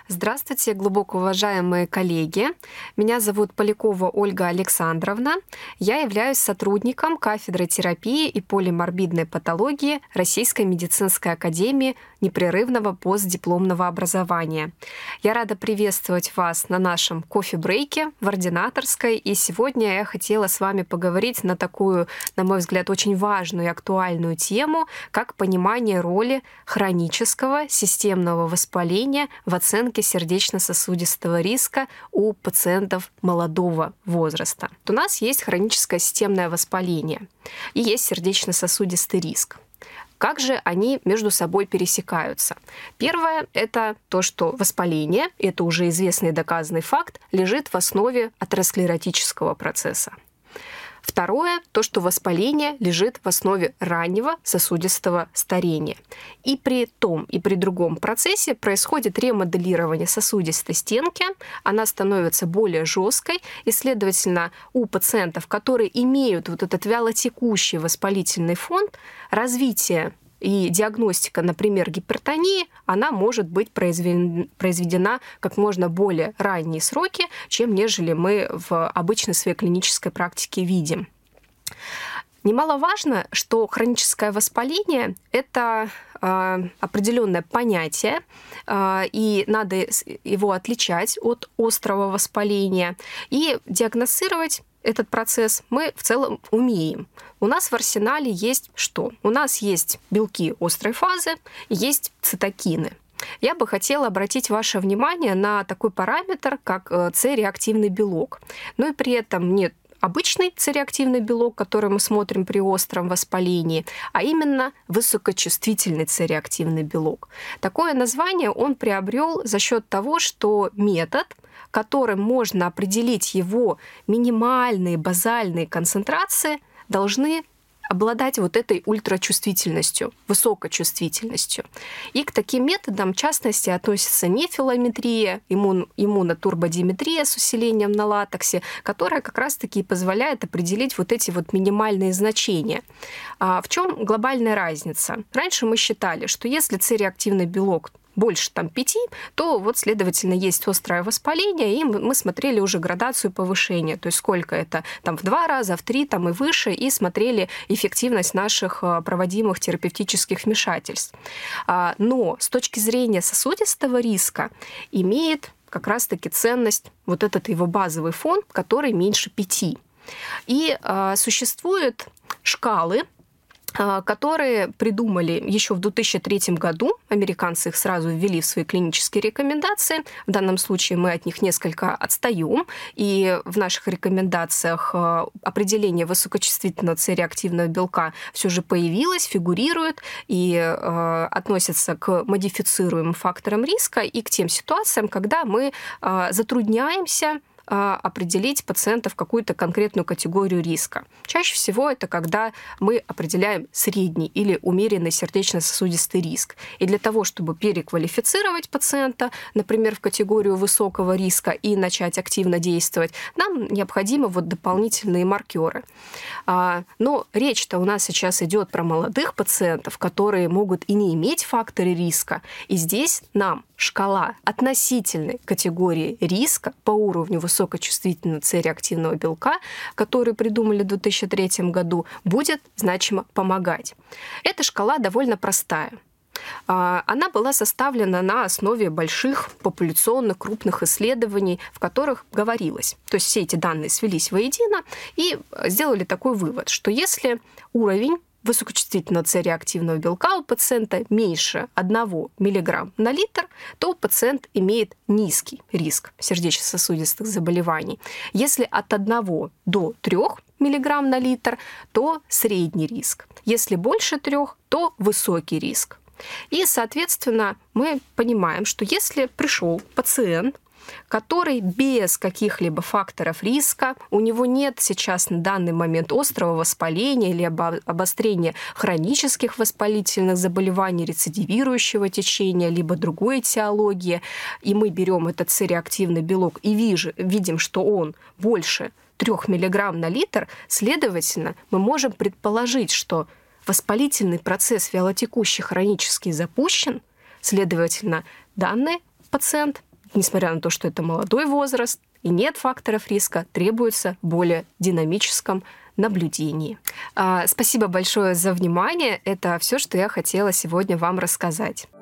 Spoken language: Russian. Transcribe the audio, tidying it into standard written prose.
Здравствуйте, глубоко уважаемые коллеги. Меня зовут Полякова Ольга Александровна. Я являюсь сотрудником кафедры терапии и полиморбидной патологии Российской медицинской академии непрерывного постдипломного образования. Я рада приветствовать вас на нашем кофе-брейке в ординаторской. И сегодня я хотела с вами поговорить на такую, на мой взгляд, очень важную и актуальную тему, как понимание роли хронического системного воспаления в оценке сердечно-сосудистого риска у пациентов молодого возраста. У нас есть хроническое системное воспаление и есть сердечно-сосудистый риск. Как же они между собой пересекаются? Первое — это то, что воспаление, это уже известный и доказанный факт, лежит в основе атеросклеротического процесса. Второе — то, что воспаление лежит в основе раннего сосудистого старения. И при том, и при другом процессе происходит ремоделирование сосудистой стенки, она становится более жесткой, и, следовательно, у пациентов, которые имеют вот этот вялотекущий воспалительный фон, развитие и диагностика, например, гипертонии, она может быть произведена как можно более ранние сроки, чем нежели мы в обычной своей клинической практике видим. Немаловажно, что хроническое воспаление — это определенное понятие, и надо его отличать от острого воспаления, и диагностировать этот процесс мы в целом умеем. У нас в арсенале есть что? У нас есть белки острой фазы, есть цитокины. Я бы хотела обратить ваше внимание на такой параметр, как С-реактивный белок. Но и при этом не обычный С-реактивный белок, который мы смотрим при остром воспалении, а именно высокочувствительный С-реактивный белок. Такое название он приобрел за счет того, что метод, которым можно определить его минимальные базальные концентрации, должны обладать вот этой ультрачувствительностью, высокочувствительностью. И к таким методам, в частности, относится нефилометрия, иммунотурбодиметрия с усилением на латексе, которая как раз-таки позволяет определить вот эти вот минимальные значения. В чем глобальная разница? Раньше мы считали, что если С-реактивный белок больше 5, то вот, следовательно, есть острое воспаление, и мы смотрели уже градацию повышения, то есть сколько это в 2 раза, в 3 и выше, и смотрели эффективность наших проводимых терапевтических вмешательств. Но с точки зрения сосудистого риска имеет как раз-таки ценность вот этот его базовый фон, который меньше 5. И существуют шкалы, которые придумали еще в 2003 году. Американцы их сразу ввели в свои клинические рекомендации. В данном случае мы от них несколько отстаем. И в наших рекомендациях определение высокочувствительного С-реактивного белка все же появилось, фигурирует и относится к модифицируемым факторам риска и к тем ситуациям, когда мы затрудняемся определить пациента в какую-то конкретную категорию риска. Чаще всего это когда мы определяем средний или умеренный сердечно-сосудистый риск. И для того, чтобы переквалифицировать пациента, например, в категорию высокого риска и начать активно действовать, нам необходимы дополнительные маркеры. Но речь-то у нас сейчас идет про молодых пациентов, которые могут и не иметь факторы риска. И здесь нам шкала относительной категории риска по уровню высокочувствительного С-реактивного белка, который придумали в 2003 году, будет значимо помогать. Эта шкала довольно простая. Она была составлена на основе больших популяционных крупных исследований, в которых говорилось, то есть все эти данные свелись воедино и сделали такой вывод, что если уровень высокочувствительного С-реактивного белка у пациента меньше 1 мг на литр, то пациент имеет низкий риск сердечно-сосудистых заболеваний. Если от 1 до 3 мг на литр, то средний риск. Если больше 3, то высокий риск. И, соответственно, мы понимаем, что если пришел пациент, который без каких-либо факторов риска, у него нет сейчас на данный момент острого воспаления или обострения хронических воспалительных заболеваний, рецидивирующего течения, либо другой этиологии, и мы берем этот С-реактивный белок и видим, что он больше 3 мг на литр, следовательно, мы можем предположить, что воспалительный процесс вялотекущий хронически запущен, следовательно, данный пациент несмотря на то, что это молодой возраст и нет факторов риска, требуется в более динамическом наблюдении. Спасибо большое за внимание. Это все, что я хотела сегодня вам рассказать.